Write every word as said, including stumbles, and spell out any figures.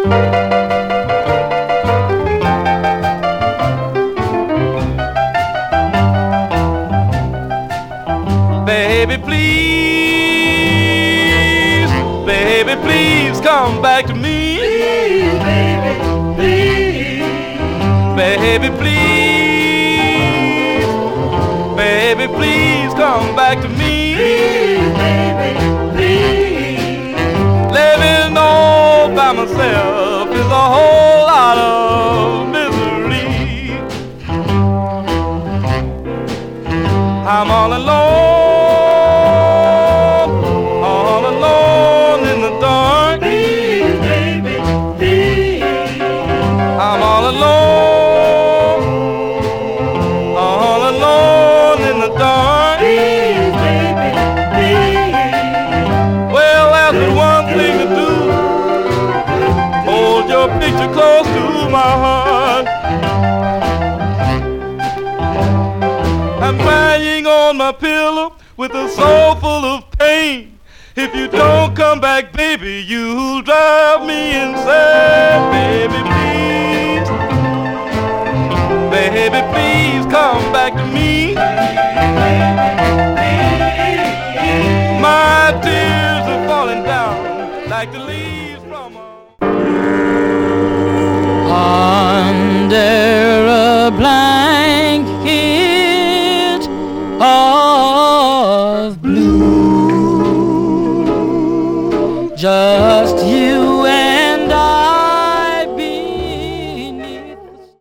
Baby, please, baby, please come back to me. Please, baby, please. Baby, please, baby, please come back to me. Please, baby, please. Living all by myself is a whole lot of misery. I'm all alone. I'm all alone, all alone in the dark. Please, baby, please. Well, there's one thing to do. Hold your picture close to my heart. I'm lying on my pillow with a soul full of pain. If you don't come back, baby, you'll drive me insane. Baby, please, baby, please come back to me.